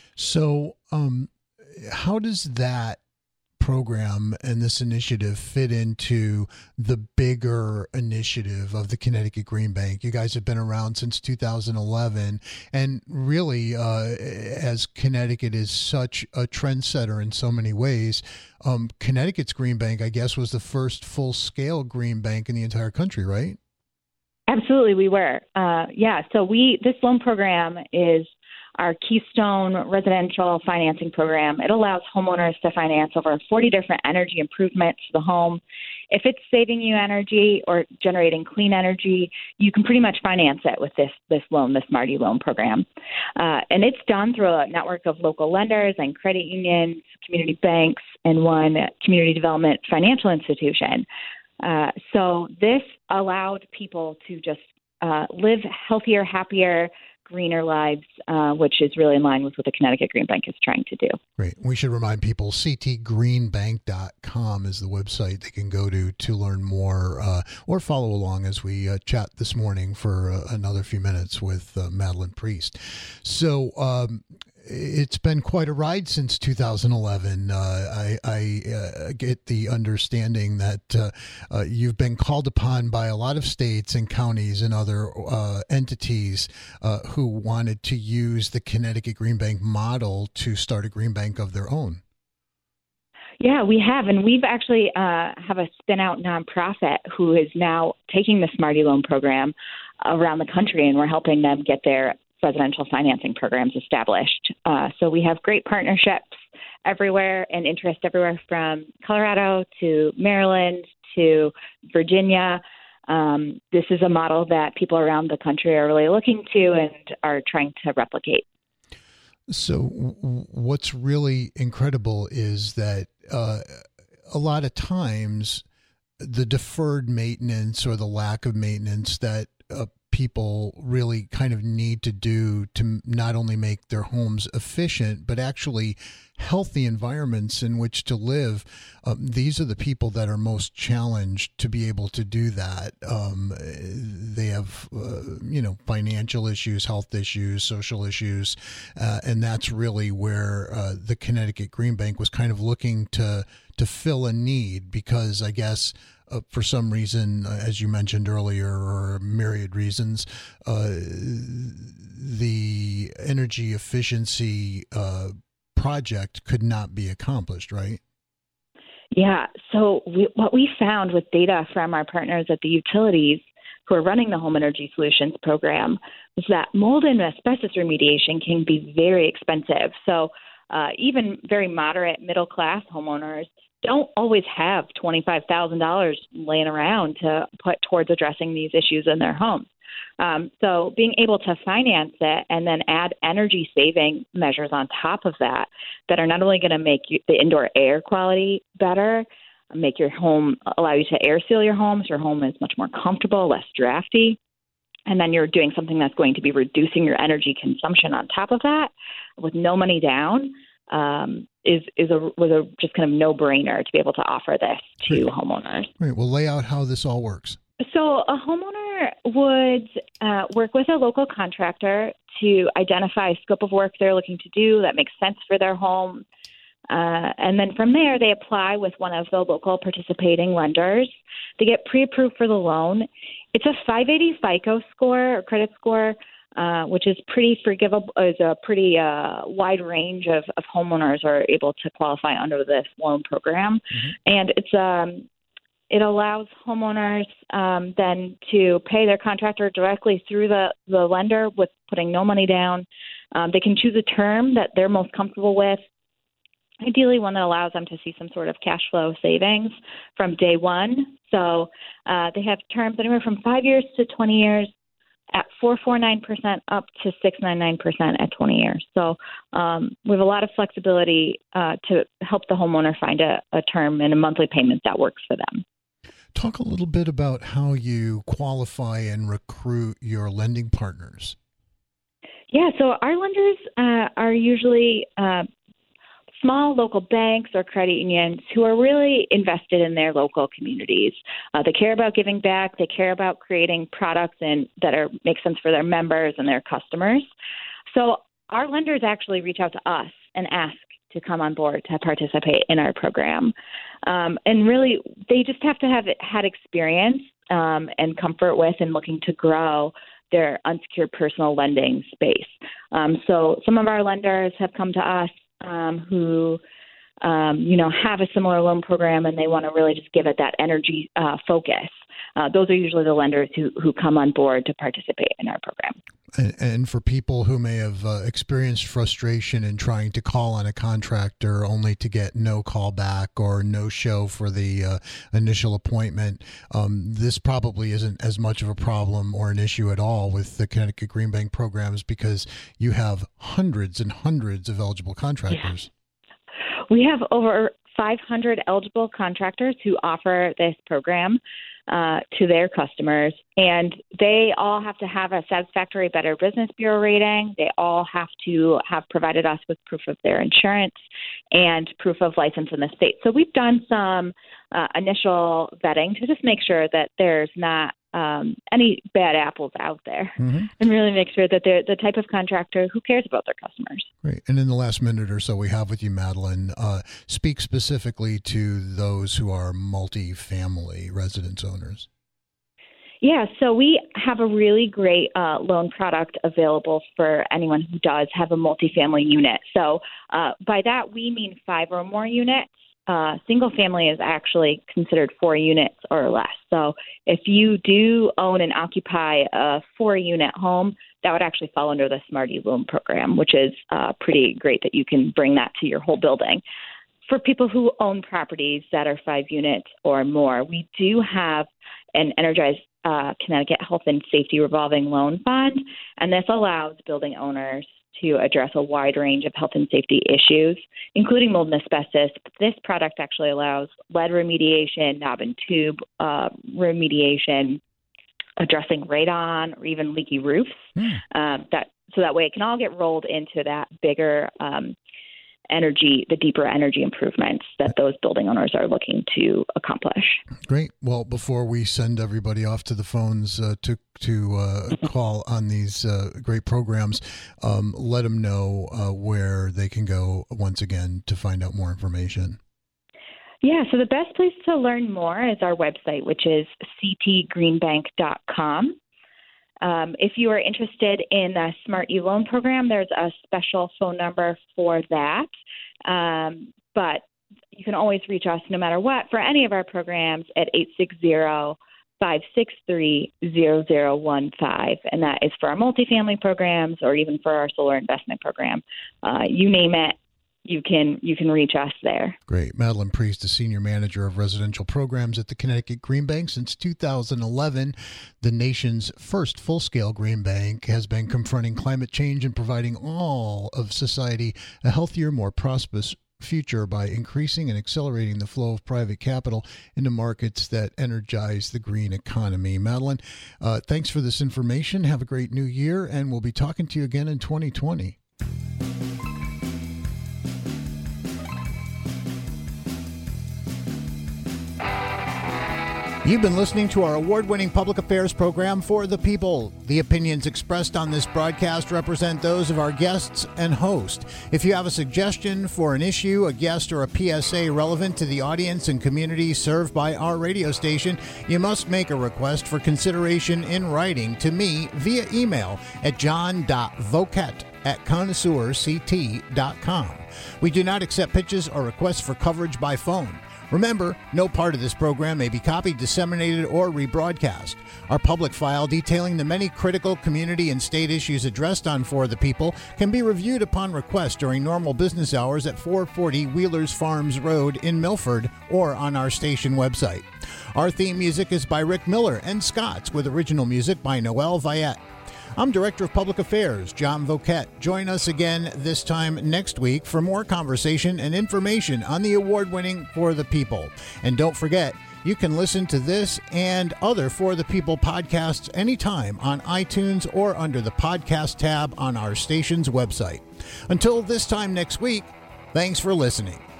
So um, how does that program and this initiative fit into the bigger initiative of the Connecticut Green Bank? You guys have been around since two thousand eleven, and really, uh, as Connecticut is such a trendsetter in so many ways, um, Connecticut's Green Bank, I guess, was the first full-scale green bank in the entire country, right? Absolutely, we were. Uh, yeah, so we this loan program is our Keystone residential financing program. It allows homeowners to finance over forty different energy improvements to the home. If it's saving you energy or generating clean energy, you can pretty much finance it with this this loan, the Smart E-Loan program. Uh, and it's done through a network of local lenders and credit unions, community banks, and one community development financial institution. Uh, so this allowed people to just uh, live healthier, happier, greener lives, uh, which is really in line with what the Connecticut Green Bank is trying to do. Great. We should remind people c t green bank dot com is the website they can go to to learn more uh, or follow along as we uh, chat this morning for uh, another few minutes with uh, Madeline Priest. So um, it's been quite a ride since two thousand eleven. Uh, I, I uh, get the understanding that uh, uh, you've been called upon by a lot of states and counties and other uh, entities uh, who wanted to use the Connecticut Green Bank model to start a green bank of their own. Yeah, we have, and we've actually uh, have a spin-out nonprofit who is now taking the Smart E-Loan program around the country, and we're helping them get their residential financing programs established. Uh, so we have great partnerships everywhere and interest everywhere from Colorado to Maryland to Virginia. Um, this is a model that people around the country are really looking to and are trying to replicate. So w- what's really incredible is that uh, a lot of times the deferred maintenance or the lack of maintenance that uh, people really kind of need to do to not only make their homes efficient, but actually healthy environments in which to live. Um, these are the people that are most challenged to be able to do that. Um, they have, uh, you know, financial issues, health issues, social issues, uh, and that's really where uh, the Connecticut Green Bank was kind of looking to to fill a need, because I guess Uh, for some reason, uh, as you mentioned earlier, or myriad reasons, uh, the energy efficiency uh, project could not be accomplished, right? Yeah. So we, what we found with data from our partners at the utilities who are running the Home Energy Solutions program was that mold and asbestos remediation can be very expensive. So uh, even very moderate middle-class homeowners don't always have twenty-five thousand dollars laying around to put towards addressing these issues in their homes. Um, so being able to finance it and then add energy saving measures on top of that, that are not only going to make you, the indoor air quality better, make your home, allow you to air seal your home so your home is much more comfortable, less drafty, and then you're doing something that's going to be reducing your energy consumption on top of that with no money down, um, is is a was a just kind of no-brainer to be able to offer this to Great. homeowners. Great. Well, lay out how this all works. So a homeowner would uh, work with a local contractor to identify a scope of work they're looking to do that makes sense for their home. Uh, and then from there, they apply with one of the local participating lenders. They get pre-approved for the loan. It's a five eighty FICO score or credit score, uh, which is pretty forgivable, is a pretty uh, wide range of, of homeowners are able to qualify under this loan program. Mm-hmm. And it's um, it allows homeowners um, then to pay their contractor directly through the, the lender with putting no money down. Um, they can choose a term that they're most comfortable with, ideally one that allows them to see some sort of cash flow savings from day one. So uh, they have terms anywhere from five years to twenty years at four point four nine percent up to six point nine nine percent at twenty years. So um, we have a lot of flexibility uh, to help the homeowner find a, a term and a monthly payment that works for them. Talk a little bit about how you qualify and recruit your lending partners. Yeah, so our lenders uh, are usually uh, small local banks or credit unions who are really invested in their local communities. Uh, they care about giving back. They care about creating products and that are make sense for their members and their customers. So our lenders actually reach out to us and ask to come on board to participate in our program. Um, and really, they just have to have had experience um, and comfort with and looking to grow their unsecured personal lending space. Um, so some of our lenders have come to us um, who, um, you know, have a similar loan program and they want to really just give it that energy uh, focus. Uh, those are usually the lenders who, who come on board to participate in our program. And, and for people who may have uh, experienced frustration in trying to call on a contractor only to get no call back or no show for the uh, initial appointment, um, this probably isn't as much of a problem or an issue at all with the Connecticut Green Bank programs because you have hundreds and hundreds of eligible contractors. Yeah. We have over five hundred eligible contractors who offer this program uh, to their customers, and they all have to have a satisfactory Better Business Bureau rating. They all have to have provided us with proof of their insurance and proof of license in the state. So we've done some uh, initial vetting to just make sure that there's not um, any bad apples out there, mm-hmm. and really make sure that they're the type of contractor who cares about their customers. Great. And in the last minute or so we have with you, Madeline, uh, speak specifically to those who are multi-family residence owners. Yeah, so we have a really great uh, loan product available for anyone who does have a multifamily unit. So uh, by that, we mean five or more units. Uh, single family is actually considered four units or less. So if you do own and occupy a four-unit home, that would actually fall under the Smarty Loan program, which is uh, pretty great that you can bring that to your whole building. For people who own properties that are five units or more, we do have an Energize uh, Connecticut Health and Safety Revolving Loan Fund, and this allows building owners to address a wide range of health and safety issues, including mold and asbestos. This product actually allows lead remediation, knob and tube uh, remediation, addressing radon or even leaky roofs. Mm. Uh, that so that way it can all get rolled into that bigger um, energy, the deeper energy improvements that those building owners are looking to accomplish. Great. Well, before we send everybody off to the phones uh, to to uh, call on these uh, great programs, um, let them know uh, where they can go once again to find out more information. Yeah, so the best place to learn more is our website, which is c t green bank dot com. Um, if you are interested in the Smart U Loan program, there's a special phone number for that. Um, but you can always reach us no matter what for any of our programs at eight six zero, five six three, zero zero one five. And that is for our multifamily programs or even for our solar investment program. Uh, you name it, you can you can reach us there. Great. Madeline Priest, the Senior Manager of Residential Programs at the Connecticut Green Bank. Since two thousand eleven, the nation's first full-scale green bank has been confronting climate change and providing all of society a healthier, more prosperous future by increasing and accelerating the flow of private capital into markets that energize the green economy. Madeline, uh, thanks for this information. Have a great new year, and we'll be talking to you again in twenty twenty. You've been listening to our award-winning public affairs program, For the People. The opinions expressed on this broadcast represent those of our guests and host. If you have a suggestion for an issue, a guest, or a P S A relevant to the audience and community served by our radio station, you must make a request for consideration in writing to me via email at john.voket at connoisseur c t dot com. We do not accept pitches or requests for coverage by phone. Remember, no part of this program may be copied, disseminated, or rebroadcast. Our public file detailing the many critical community and state issues addressed on For the People can be reviewed upon request during normal business hours at four forty Wheelers Farms Road in Milford or on our station website. Our theme music is by Rick Miller and Scott's, with original music by Noel Viette. I'm Director of Public Affairs, John Voket. Join us again this time next week for more conversation and information on the award-winning For the People. And don't forget, you can listen to this and other For the People podcasts anytime on iTunes or under the podcast tab on our station's website. Until this time next week, thanks for listening.